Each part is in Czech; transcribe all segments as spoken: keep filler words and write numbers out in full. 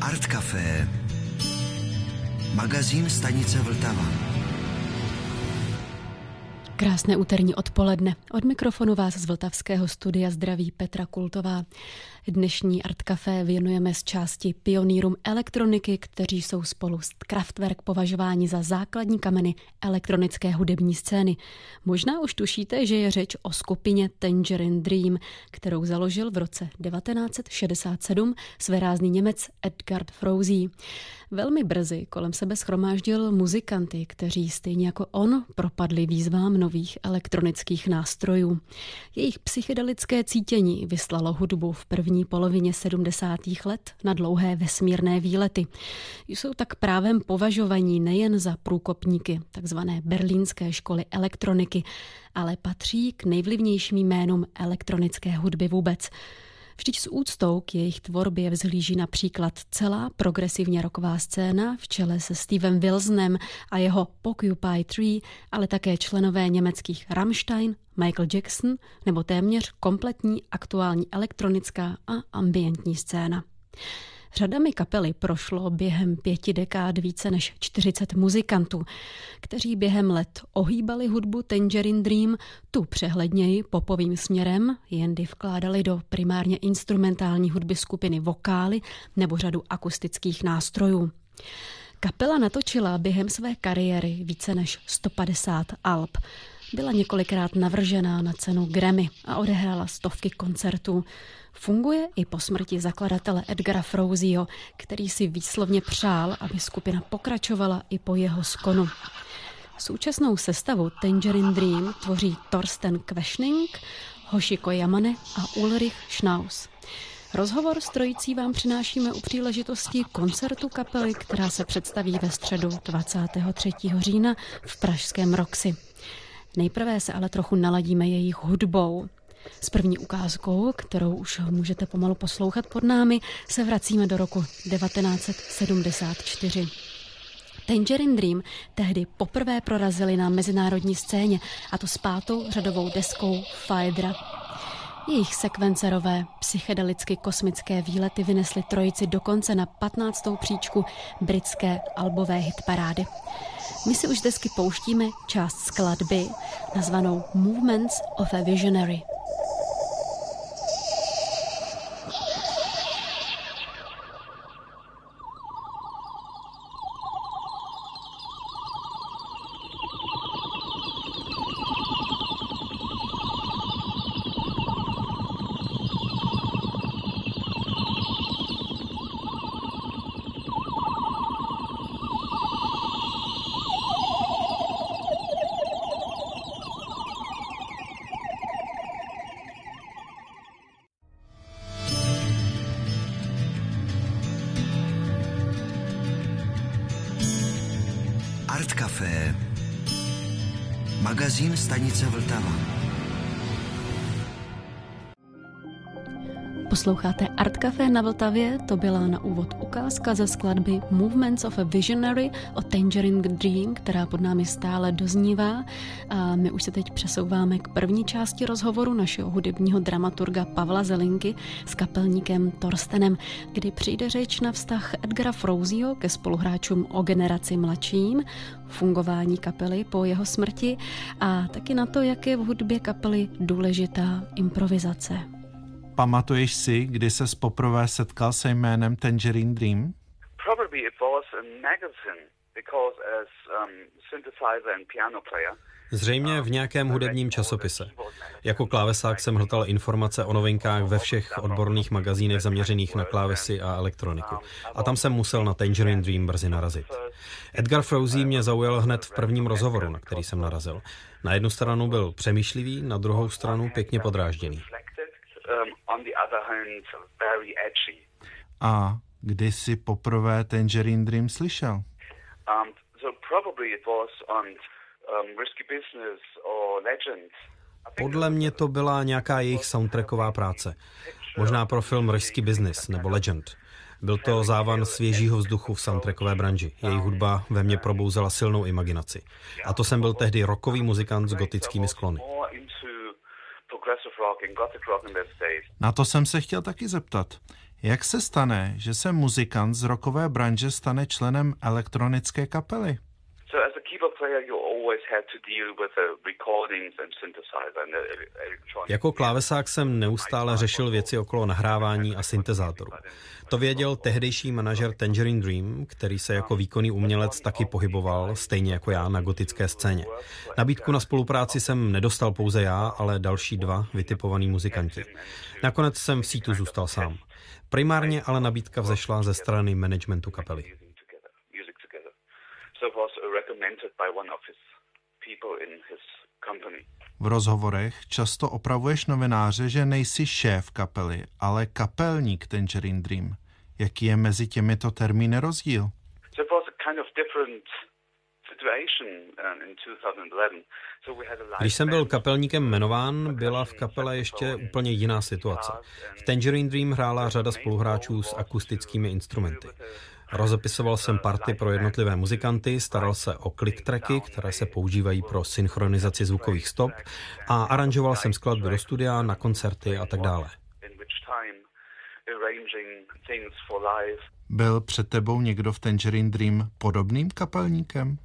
Art Café, magazín stanice Vltava. Krásné úterní odpoledne. Od mikrofonu vás z vltavského studia zdraví Petra Kultová. Dnešní Art Café věnujeme z části pionýrům elektroniky, kteří jsou spolu s Kraftwerk považováni za základní kameny elektronické hudební scény. Možná už tušíte, že je řeč o skupině Tangerine Dream, kterou založil v roce devatenáct set šedesát sedm svérázný Němec Edgar Froese. Velmi brzy kolem sebe shromáždil muzikanty, kteří stejně jako on propadli výzvám nových elektronických nástrojů. Jejich psychedelické cítění vyslalo hudbu v první polovině sedmdesátých let na dlouhé vesmírné výlety. Jsou tak právem považovaní nejen za průkopníky takzvané berlínské školy elektroniky, ale patří k nejvlivnějším jménům elektronické hudby vůbec. Vždyť s úctou k jejich tvorbě vzhlíží například celá progresivně rocková scéna v čele se Stevem Wilsonem a jeho Porcupine Tree, ale také členové německých Rammstein, Michael Jackson nebo téměř kompletní aktuální elektronická a ambientní scéna. Řadami kapely prošlo během pěti dekád více než čtyřicet muzikantů, kteří během let ohýbali hudbu Tangerine Dream tu přehledněji popovým směrem, jendy vkládali do primárně instrumentální hudby skupiny vokály nebo řadu akustických nástrojů. Kapela natočila během své kariéry více než sto padesát alb. Byla několikrát navržená na cenu Grammy a odehrála stovky koncertů. Funguje i po smrti zakladatele Edgara Froeseho, který si výslovně přál, aby skupina pokračovala i po jeho skonu. Současnou sestavu Tangerine Dream tvoří Thorsten Quaschning, Hoshiko Yamane a Ulrich Schnauz. Rozhovor s trojicí vám přinášíme u příležitosti koncertu kapely, která se představí ve středu dvacátého třetího října v pražském Roxy. Nejprve se ale trochu naladíme jejich hudbou. S první ukázkou, kterou už můžete pomalu poslouchat pod námi, se vracíme do roku devatenáct set sedmdesát čtyři. Tangerine Dream tehdy poprvé prorazili na mezinárodní scéně, a to s pátou řadovou deskou Phaedra. Jejich sekvencerové, psychedelicky kosmické výlety vynesly trojici dokonce na patnáctou příčku britské albové hitparády. My si už z desky pouštíme část skladby nazvanou Movements of a Visionary. Art Café, magazín stanice Vltava. Posloucháte Art Café na Vltavě, to byla na úvod ukázka ze skladby Movements of a Visionary od Tangerine Dream, která pod námi stále doznívá. A my už se teď přesouváme k první části rozhovoru našeho hudebního dramaturga Pavla Zelinky s kapelníkem Thorstenem, kdy přijde řeč na vztah Edgara Froeseho ke spoluhráčům o generaci mladším, fungování kapely po jeho smrti a taky na to, jak je v hudbě kapely důležitá improvizace. Pamatuješ si, kdy ses poprvé setkal se jménem Tangerine Dream? Probably it was a magazine, because as um, synthesizer and piano player. Zřejmě v nějakém hudebním časopise. Jako klávesák jsem hltal informace o novinkách ve všech odborných magazínech zaměřených na klávesy a elektroniku. A tam jsem musel na Tangerine Dream brzy narazit. Edgar Froese mě zaujal hned v prvním rozhovoru, na který jsem narazil. Na jednu stranu byl přemýšlivý, na druhou stranu pěkně podrážděný. A kdy jsi poprvé Tangerine Dream slyšel? Um, so probably it was on um, Risky Business or Legend. Podle mě to byla nějaká jejich soundtracková práce. Možná pro film Risky Business nebo Legend. Byl to závan svěžího vzduchu v soundtrackové branži. Jejich hudba ve mně probouzela silnou imaginaci. A to jsem byl tehdy rockový muzikant s gotickými sklony. Na to jsem se chtěl taky zeptat. Jak se stane, že se muzikant z rockové branže stane členem elektronické kapely? So as a keyboard player, you always had to deal with the recordings and synthesizer and electronic. Jako klávesák jsem neustále řešil věci okolo nahrávání a syntezátorů. To věděl tehdejší manažer Tangerine Dream, který se jako výkonný umělec taky pohyboval, stejně jako já, na gotické scéně. Nabídku na spolupráci jsem nedostal pouze já, ale další dva vytipovaní muzikanti. Nakonec jsem v sítu zůstal sám. Primárně ale nabídka vzešla ze strany managementu kapely. V rozhovorech často opravuješ novináře, že nejsi šéf kapely, ale kapelník Tangerine Dream. Jaký je mezi těmito termíny rozdíl? Když jsem byl kapelníkem jmenován, byla v kapele ještě úplně jiná situace. V Tangerine Dream hrála řada spoluhráčů s akustickými instrumenty. Rozepisoval jsem party pro jednotlivé muzikanty, staral se o click tracky, které se používají pro synchronizaci zvukových stop, a aranžoval jsem skladby do studia, na koncerty a tak dále. Byl před tebou někdo v Tangerine Dream podobným kapelníkem?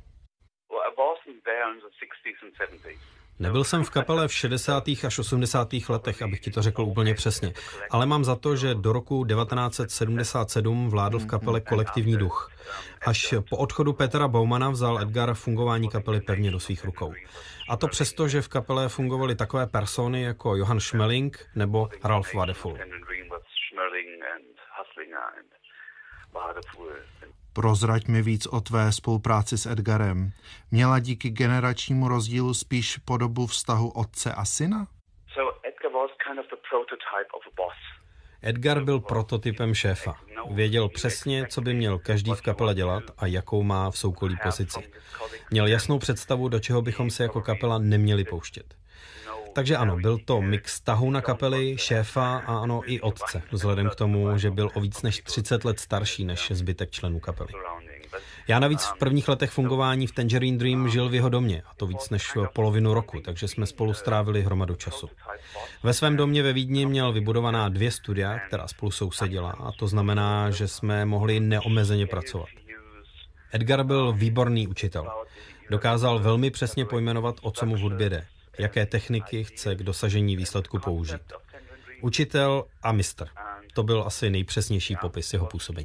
Nebyl jsem v kapele v šedesátých až osmdesátých letech, abych ti to řekl úplně přesně, ale mám za to, že do roku devatenáct set sedmdesát sedm vládl v kapele kolektivní duch. Až po odchodu Petra Baumana vzal Edgar fungování kapely pevně do svých rukou. A to přesto, že v kapele fungovaly takové persony jako Johann Schmeling nebo Ralph Wadefull. Prozrať mi víc o tvé spolupráci s Edgarem. Měla díky generačnímu rozdílu spíš podobu vztahu otce a syna? Edgar byl prototypem šéfa. Věděl přesně, co by měl každý v kapele dělat a jakou má v soukolí pozici. Měl jasnou představu, do čeho bychom se jako kapela neměli pouštět. Takže ano, byl to mix tahu na kapely, šéfa a ano i otce, vzhledem k tomu, že byl o víc než třicet let starší než zbytek členů kapely. Já navíc v prvních letech fungování v Tangerine Dream žil v jeho domě, a to víc než polovinu roku, takže jsme spolu strávili hromadu času. Ve svém domě ve Vídni měl vybudovaná dvě studia, která spolu sousedila, a to znamená, že jsme mohli neomezeně pracovat. Edgar byl výborný učitel. Dokázal velmi přesně pojmenovat, o co mu v hudbě jde, jaké techniky chce k dosažení výsledku použít. Učitel a mistr. To byl asi nejpřesnější popis jeho působení.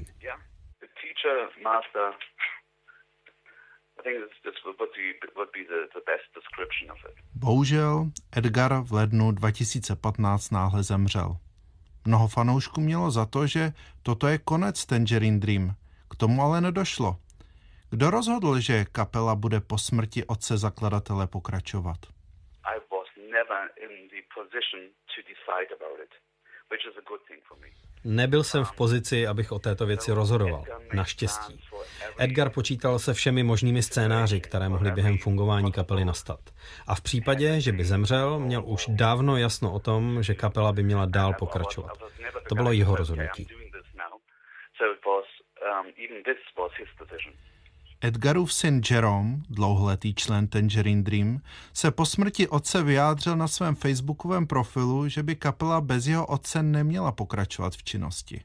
Bohužel Edgar v lednu dva tisíce patnáct náhle zemřel. Mnoho fanoušků mělo za to, že toto je konec Tangerine Dream. K tomu ale nedošlo. Kdo rozhodl, že kapela bude po smrti otce zakladatele pokračovat? Nebyl jsem v pozici, abych o této věci rozhodoval. Naštěstí. Edgar počítal se všemi možnými scénáři, které mohly během fungování kapely nastat. A v případě, že by zemřel, měl už dávno jasno o tom, že kapela by měla dál pokračovat. To bylo jeho rozhodnutí. Edgarův syn Jerome, dlouholetý člen Tangerine Dream, se po smrti otce vyjádřil na svém facebookovém profilu, že by kapela bez jeho otce neměla pokračovat v činnosti.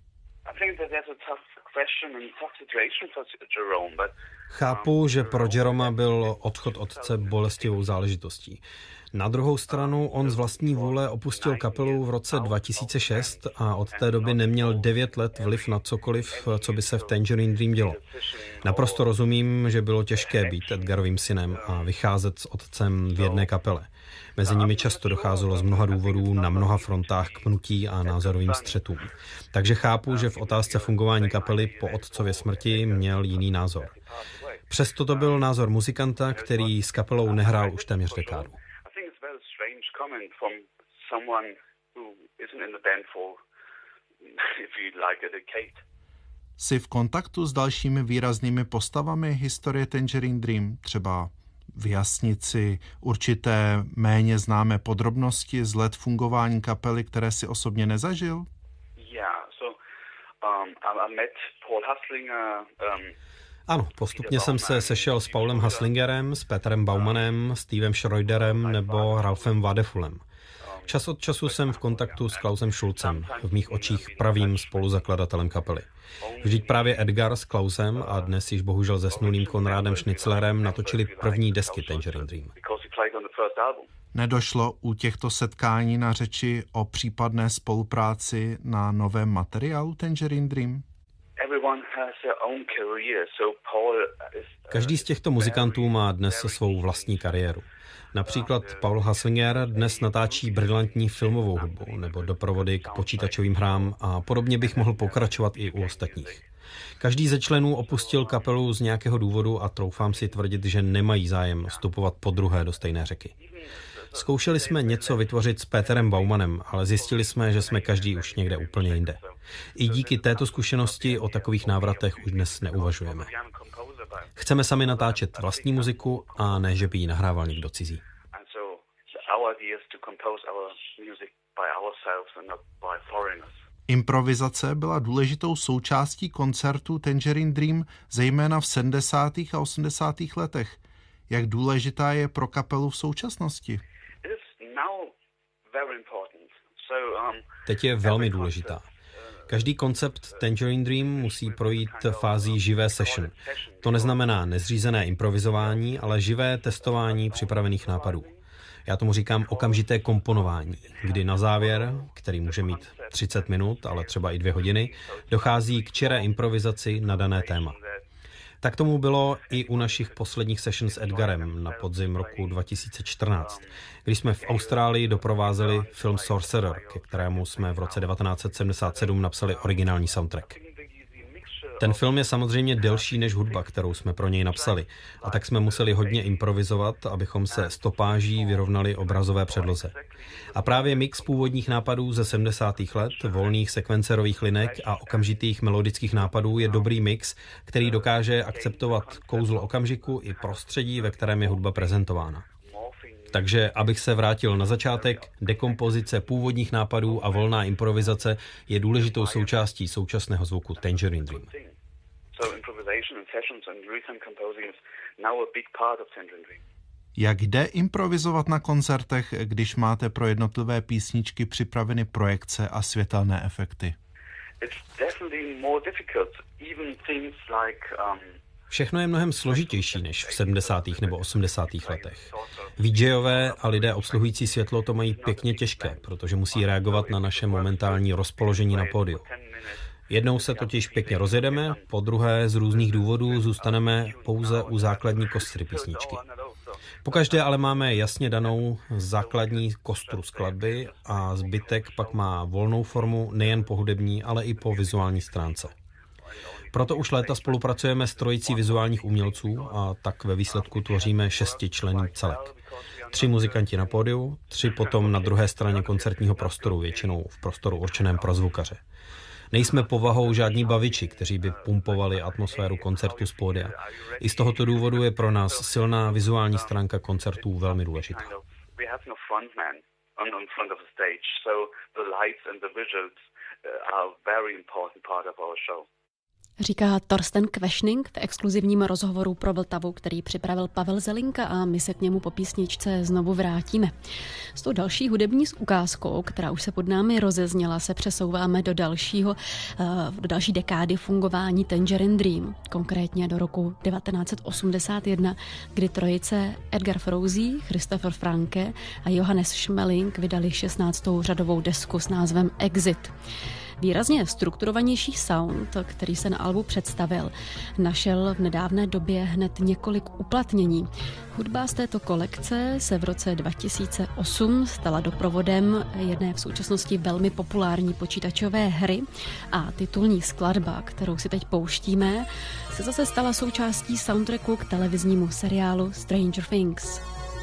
Chápu, že pro Jeroma byl odchod otce bolestivou záležitostí. Na druhou stranu on z vlastní vůle opustil kapelu v roce dva tisíce šest a od té doby neměl devět let vliv na cokoliv, co by se v Tangerine Dream dělo. Naprosto rozumím, že bylo těžké být Edgarovým synem a vycházet s otcem v jedné kapele. Mezi nimi často docházelo z mnoha důvodů na mnoha frontách k pnutí a názorovým střetům. Takže chápu, že v otázce fungování kapely po otcově smrti měl jiný názor. Přesto to byl názor muzikanta, který s kapelou nehrál už téměř dekádu. Jsi v kontaktu s dalšími výraznými postavami historie Tangerine Dream, třeba vyjasnit si určité méně známé podrobnosti z let fungování kapely, které si osobně nezažil? Ano, postupně jsem se sešel s Paulem Haslingerem, s Petrem Baumanem, Stevem Schroederem nebo Ralphem Wadefullem. Čas od času jsem v kontaktu s Klausem Schulzem, v mých očích pravým spoluzakladatelem kapely. Vždyť právě Edgar s Klausem a dnes již bohužel zesnulým Konrádem Schnitzlerem natočili první desky Tangerine Dream. Nedošlo u těchto setkání na řeči o případné spolupráci na novém materiálu Tangerine Dream? Každý z těchto muzikantů má dnes svou vlastní kariéru. Například Paul Haslinger dnes natáčí brilantní filmovou hudbu nebo doprovody k počítačovým hrám a podobně bych mohl pokračovat i u ostatních. Každý ze členů opustil kapelu z nějakého důvodu a troufám si tvrdit, že nemají zájem vstupovat podruhé do stejné řeky. Zkoušeli jsme něco vytvořit s Peterem Baumanem, ale zjistili jsme, že jsme každý už někde úplně jinde. I díky této zkušenosti o takových návratech už dnes neuvažujeme. Chceme sami natáčet vlastní muziku a ne, že by ji nahrával někdo cizí. Improvizace byla důležitou součástí koncertu Tangerine Dream, zejména v sedmdesátých a osmdesátých letech. Jak důležitá je pro kapelu v současnosti? Teď je velmi důležitá. Každý koncept Tangerine Dream musí projít fází živé session. To neznamená nezřízené improvizování, ale živé testování připravených nápadů. Já tomu říkám okamžité komponování, kdy na závěr, který může mít třicet minut, ale třeba i dvě hodiny, dochází k čiré improvizaci na dané téma. Tak tomu bylo i u našich posledních sessions s Edgarem na podzim roku dva tisíce čtrnáct, kdy jsme v Austrálii doprovázeli film Sorcerer, ke kterému jsme v roce devatenáct set sedmdesát sedm napsali originální soundtrack. Ten film je samozřejmě delší než hudba, kterou jsme pro něj napsali, a tak jsme museli hodně improvizovat, abychom se stopáží vyrovnali obrazové předloze. A právě mix původních nápadů ze sedmdesátých let, volných sekvencerových linek a okamžitých melodických nápadů je dobrý mix, který dokáže akceptovat kouzlo okamžiku i prostředí, ve kterém je hudba prezentována. Takže, abych se vrátil na začátek, dekompozice původních nápadů a volná improvizace je důležitou součástí současného zvuku Tangerine Dream. Jak jde improvizovat na koncertech, když máte pro jednotlivé písničky připraveny projekce a světelné efekty? Všechno je mnohem složitější než v sedmdesátých nebo osmdesátých letech. VJové a lidé obsluhující světlo to mají pěkně těžké, protože musí reagovat na naše momentální rozpoložení na pódiu. Jednou se totiž pěkně rozjedeme, po druhé z různých důvodů zůstaneme pouze u základní kostry písničky. Pokaždé ale máme jasně danou základní kostru skladby a zbytek pak má volnou formu nejen po hudební, ale i po vizuální stránce. Proto už léta spolupracujeme s trojicí vizuálních umělců a tak ve výsledku tvoříme šestičlenný celek. Tři muzikanti na pódiu, tři potom na druhé straně koncertního prostoru, většinou v prostoru určeném pro zvukaře. Nejsme povahou žádní baviči, kteří by pumpovali atmosféru koncertu z pódia. I z tohoto důvodu je pro nás silná vizuální stránka koncertů velmi důležitá. Říká Torsten Quaeshning v exkluzivním rozhovoru pro Vltavu, který připravil Pavel Zelinka, a my se k němu po písničce znovu vrátíme. S tou další hudební ukázkou, která už se pod námi rozezněla, se přesouváme do dalšího, do další dekády fungování Tangerine Dream, konkrétně do roku devatenáct set osmdesát jedna, kdy trojice Edgar Froese, Christopher Franke a Johannes Schmeling vydali šestnáctou řadovou desku s názvem Exit. Výrazně strukturovanější sound, který se na albu představil, našel v nedávné době hned několik uplatnění. Hudba z této kolekce se v roce dva tisíce osm stala doprovodem jedné v současnosti velmi populární počítačové hry a titulní skladba, kterou si teď pouštíme, se zase stala součástí soundtracku k televiznímu seriálu Stranger Things.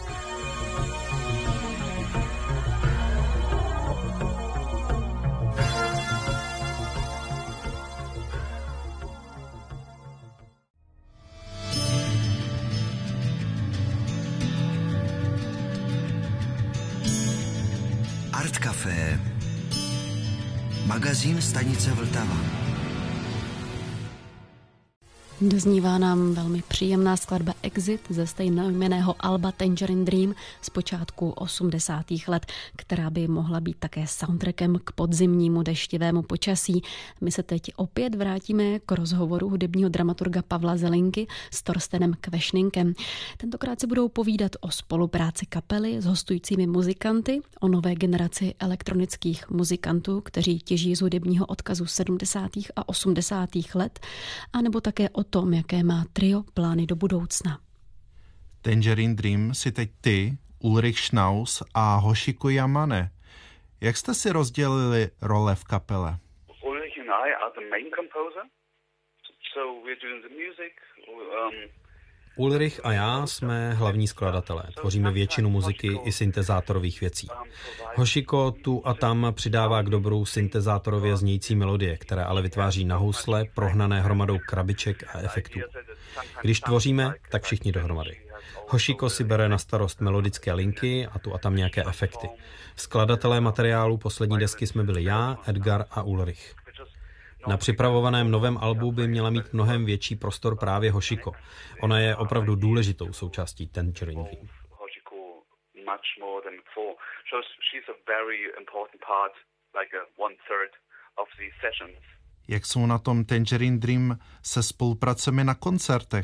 Art Café, magazín stanice Vltava. Doznívá nám velmi příjemná skladba Exit ze stejnojmenného alba Tangerine Dream z počátku osmdesátých let, která by mohla být také soundtrackem k podzimnímu deštivému počasí. My se teď opět vrátíme k rozhovoru hudebního dramaturga Pavla Zelinky s Torstenem Kvešninkem. Tentokrát se budou povídat o spolupráci kapely s hostujícími muzikanty, o nové generaci elektronických muzikantů, kteří těží z hudebního odkazu sedmdesátých a osmdesátých let, anebo také o tom, jaké má trio plány do budoucna. Tangerine Dream si teď ty, Ulrich Schnaus a Hoshiko Yamane. Jak jste si rozdělili role v kapele? Ulrich and I are the main composer, so we're doing the music. Um, Ulrich a já jsme hlavní skladatelé. Tvoříme většinu muziky i syntezátorových věcí. Hoshiko tu a tam přidává k dobru syntezátorově znějící melodie, které ale vytváří na housle, prohnané hromadou krabiček a efektů. Když tvoříme, tak všichni dohromady. Hoshiko si bere na starost melodické linky a tu a tam nějaké efekty. Skladatelé materiálu poslední desky jsme byli já, Edgar a Ulrich. Na připravovaném novém albu by měla mít mnohem větší prostor právě Hoshiko. Ona je opravdu důležitou součástí Tangerine Dream. Jak jsou na tom Tangerine Dream se spolupracemi na koncertech?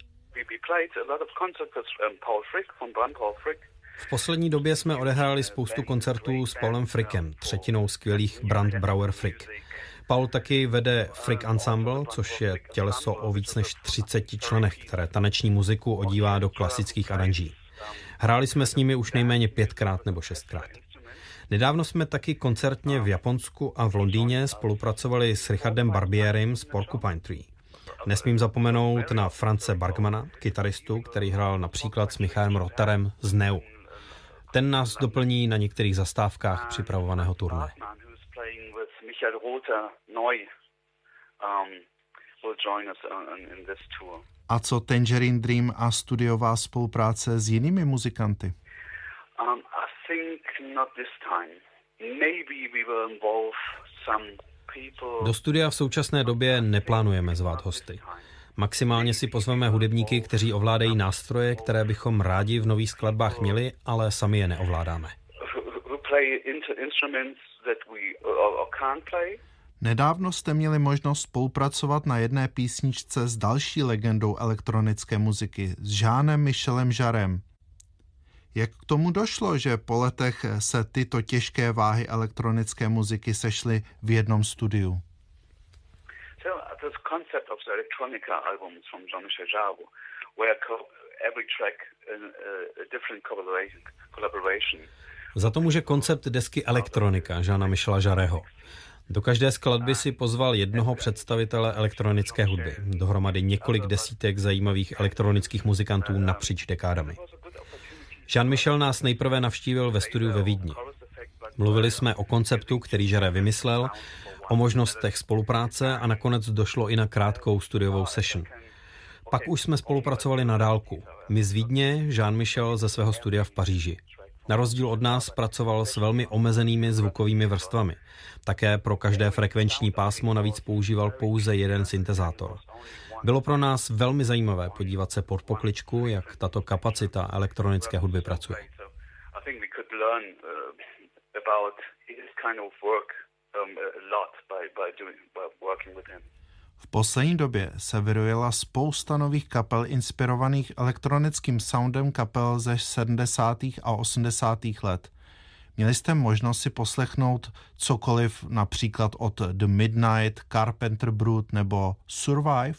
V poslední době jsme odehráli spoustu koncertů s Paulem Frickem, třetinou skvělých Brand Brauer Frick. Paul taky vede Frick Ensemble, což je těleso o víc než třiceti členech, které taneční muziku odívá do klasických aranží. Hráli jsme s nimi už nejméně pětkrát nebo šestkrát. Nedávno jsme taky koncertně v Japonsku a v Londýně spolupracovali s Richardem Barbierem z Porcupine Tree. Nesmím zapomenout na France Bergmana, kytaristu, který hrál například s Michaelem Rotherem z Neu. Ten nás doplní na některých zastávkách připravovaného turné. Michael Rother neu um, will join us in this tour. A co Tangerine Dream a studiová spolupráce s jinými muzikanty? Um, I think not this time. Maybe we will involve some people. Do studia v současné době neplánujeme zvát hosty. Maximálně si pozveme hudebníky, kteří ovládají nástroje, které bychom rádi v nových skladbách měli, ale sami je neovládáme. Who play instruments that we or can't play. Nedávno jste měli možnost spolupracovat na jedné písničce s další legendou elektronické muziky, s Jeanem Michelem Jarrem. Jak k tomu došlo, že po letech se tyto těžké váhy elektronické muziky sešly v jednom studiu? So this concept of the electronica albums from Jean-Michel Jarre, where every track in a different collaboration. Za to může koncept desky Elektronika Jeana Michela Jarreho. Do každé skladby si pozval jednoho představitele elektronické hudby, dohromady několik desítek zajímavých elektronických muzikantů napříč dekádami. Jean-Michel nás nejprve navštívil ve studiu ve Vídni. Mluvili jsme o konceptu, který Jarre vymyslel, o možnostech spolupráce a nakonec došlo i na krátkou studiovou session. Pak už jsme spolupracovali na dálku. My z Vídně, Jean-Michel ze svého studia v Paříži. Na rozdíl od nás pracoval s velmi omezenými zvukovými vrstvami. Také pro každé frekvenční pásmo navíc používal pouze jeden syntezátor. Bylo pro nás velmi zajímavé podívat se pod pokličku, jak tato kapacita elektronické hudby pracuje. V poslední době se vyrojila spousta nových kapel inspirovaných elektronickým soundem kapel ze sedmdesátých a osmdesátých let. Měli jste možnost si poslechnout cokoliv například od The Midnight, Carpenter Brut nebo Survive?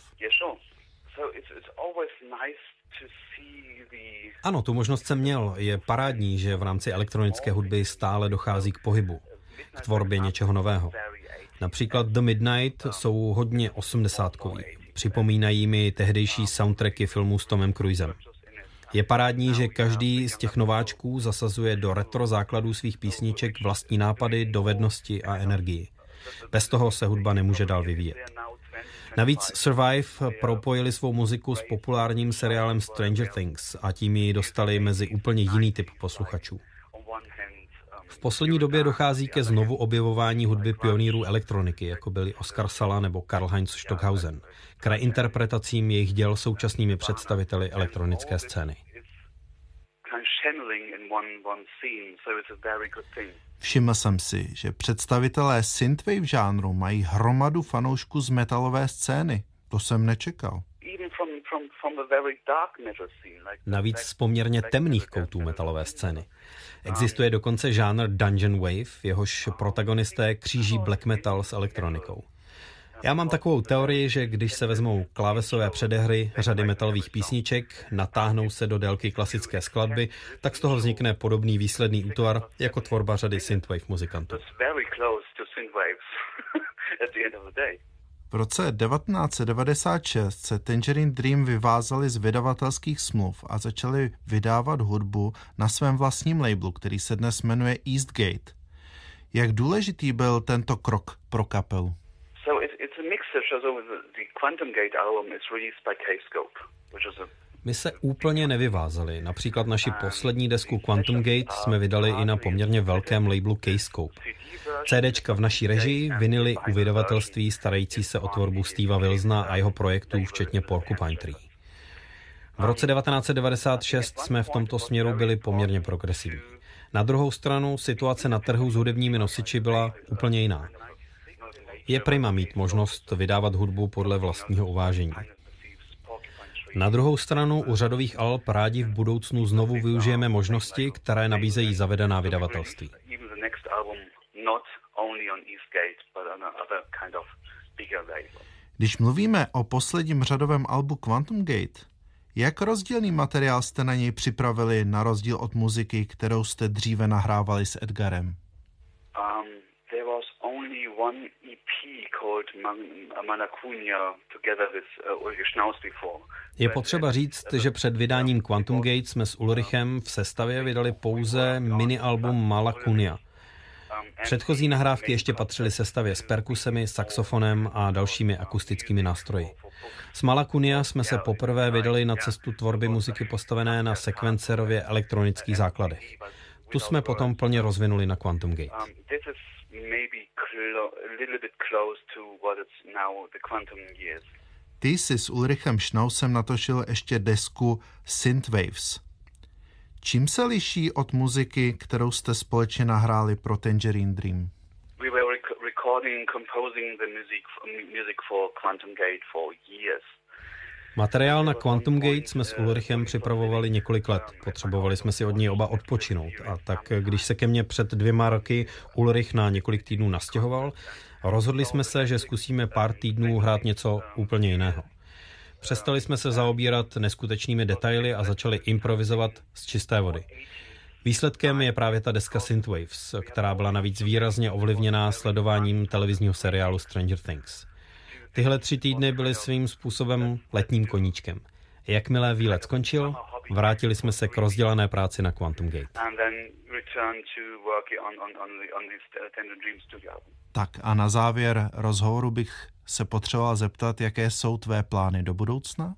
Ano, tu možnost jsem měl. Je parádní, že v rámci elektronické hudby stále dochází k pohybu, k tvorbě něčeho nového. Například The Midnight jsou hodně osmdesátkoví. Připomínají mi tehdejší soundtracky filmů s Tomem Cruisem. Je parádní, že každý z těch nováčků zasazuje do retro základů svých písniček vlastní nápady, dovednosti a energii. Bez toho se hudba nemůže dál vyvíjet. Navíc Survive propojili svou muziku s populárním seriálem Stranger Things a tím ji dostali mezi úplně jiný typ posluchačů. V poslední době dochází ke znovu objevování hudby pionýrů elektroniky, jako byli Oskar Sala nebo Karlheinz Stockhausen, k reinterpretacím jejich děl současnými představiteli elektronické scény. Všiml jsem si, že představitelé synthwave žánru mají hromadu fanoušků z metalové scény. To jsem nečekal. Navíc z poměrně temných koutů metalové scény. Existuje dokonce žánr Dungeon Wave, jehož protagonisté kříží black metal s elektronikou. Já mám takovou teorii, že když se vezmou klávesové předehry řady metalových písniček, natáhnou se do délky klasické skladby, tak z toho vznikne podobný výsledný útvar jako tvorba řady synthwave muzikantů. V roce devatenáct set devadesát šest se Tangerine Dream vyvázali z vydavatelských smluv a začali vydávat hudbu na svém vlastním labelu, který se dnes jmenuje Eastgate. Jak důležitý byl tento krok pro kapelu? My se úplně nevyvázali. Například naši poslední desku Quantum Gate jsme vydali i na poměrně velkém labelu K-Scope. CDčka v naší režii, vinily u vydavatelství starající se o tvorbu Steva Wilsona a jeho projektů, včetně Porcupine Tree. V roce devatenáct set devadesát šest jsme v tomto směru byli poměrně progresivní. Na druhou stranu situace na trhu s hudebními nosiči byla úplně jiná. Je prima mít možnost vydávat hudbu podle vlastního uvážení. Na druhou stranu u řadových alb rádi v budoucnu znovu využijeme možnosti, které nabízejí zavedená vydavatelství. Když mluvíme o posledním řadovém albu Quantum Gate, jak rozdílný materiál jste na něj připravili na rozdíl od muziky, kterou jste dříve nahrávali s Edgarem? Um, there was only one E P called Manacunia together with Ulrich Schnauz before. Je potřeba říct, že před vydáním Quantum Gate jsme s Ulrichem v sestavě vydali pouze mini-album Malacunia. Předchozí nahrávky ještě patřily sestavě s perkusemi, saxofonem a dalšími akustickými nástroji. S Malacunia jsme se poprvé vydali na cestu tvorby muziky postavené na sekvencerově elektronických základech. Tu jsme potom plně rozvinuli na Quantum Gate. Ty jsi s Ulrichem Schnauzem natočil ještě desku Synthwaves. Čím se liší od muziky, kterou jste společně nahráli pro Tangerine Dream? We were recording, composing the music, music for Quantum Gate for years. Materiál na Quantum Gate jsme s Ulrichem připravovali několik let. Potřebovali jsme si od něj oba odpočinout. A tak, když se ke mně před dvěma roky Ulrich na několik týdnů nastěhoval, rozhodli jsme se, že zkusíme pár týdnů hrát něco úplně jiného. Přestali jsme se zaobírat neskutečnými detaily a začali improvizovat z čisté vody. Výsledkem je právě ta deska Synthwaves, která byla navíc výrazně ovlivněná sledováním televizního seriálu Stranger Things. Tyhle tři týdny byly svým způsobem letním koníčkem. Jakmile výlet skončil, vrátili jsme se k rozdělané práci na Quantum Gate. Tak a na závěr rozhovoru bych se potřeboval zeptat, jaké jsou tvé plány do budoucna?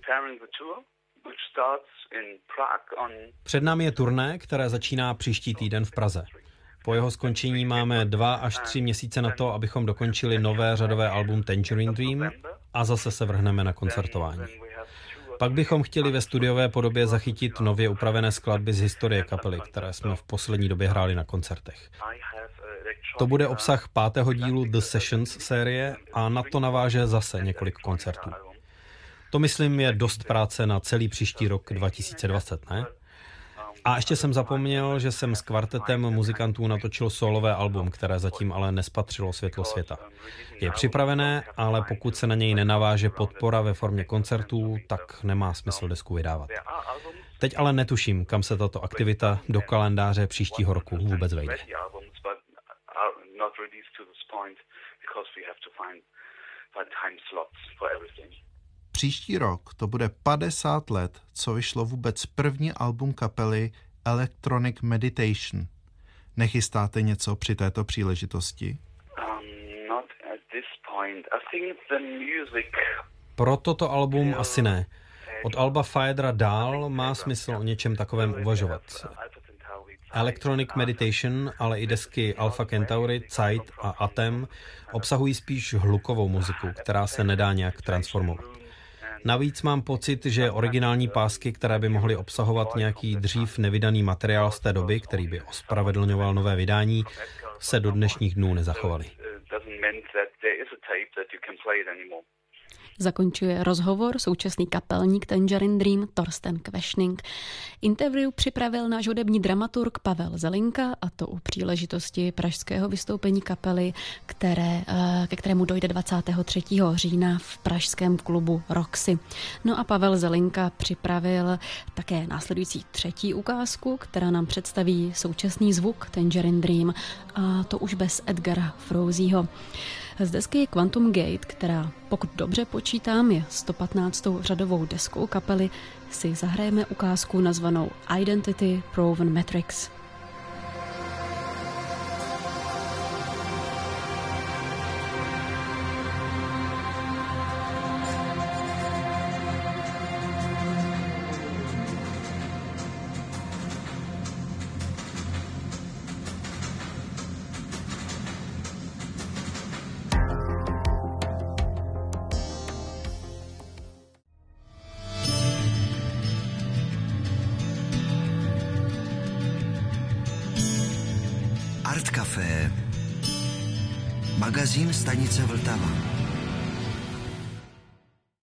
Před námi je turné, které začíná příští týden v Praze. Po jeho skončení máme dva až tři měsíce na to, abychom dokončili nové řadové album Tangerine Dream a zase se vrhneme na koncertování. Pak bychom chtěli ve studiové podobě zachytit nově upravené skladby z historie kapely, které jsme v poslední době hráli na koncertech. To bude obsah pátého dílu The Sessions série a na to naváže zase několik koncertů. To, myslím, je dost práce na celý příští rok dva tisíce dvacet, ne? A ještě jsem zapomněl, že jsem s kvartetem muzikantů natočil solové album, které zatím ale nespatřilo světlo světa. Je připravené, ale pokud se na něj nenaváže podpora ve formě koncertů, tak nemá smysl desku vydávat. Teď ale netuším, kam se tato aktivita do kalendáře příštího roku vůbec vejde. Příští rok to bude padesát let, co vyšlo vůbec první album kapely Electronic Meditation. Nechystáte něco při této příležitosti? Pro toto album asi ne. Od alba Phaedra dál má smysl o něčem takovém uvažovat. Electronic Meditation, ale i desky Alpha Centauri, Zeit a Atem obsahují spíš hlukovou muziku, která se nedá nějak transformovat. Navíc mám pocit, že originální pásky, které by mohly obsahovat nějaký dřív nevydaný materiál z té doby, který by ospravedlňoval nové vydání, se do dnešních dnů nezachovaly. Zakončuje rozhovor současný kapelník Tangerine Dream Torsten Quaesning. Interview připravil náš hudební dramaturg Pavel Zelinka, a to u příležitosti pražského vystoupení kapely, které, ke kterému dojde dvacátého třetího října v pražském klubu Roxy. No a Pavel Zelinka připravil také následující třetí ukázku, která nám představí současný zvuk Tangerine Dream, a to už bez Edgara Froeseho. Z desky Quantum Gate, která, pokud dobře počítám, je sto patnáctou řadovou deskou kapely, si zahrajeme ukázku nazvanou Identity Proven Matrix. Art Café, magazín stanice Vltava.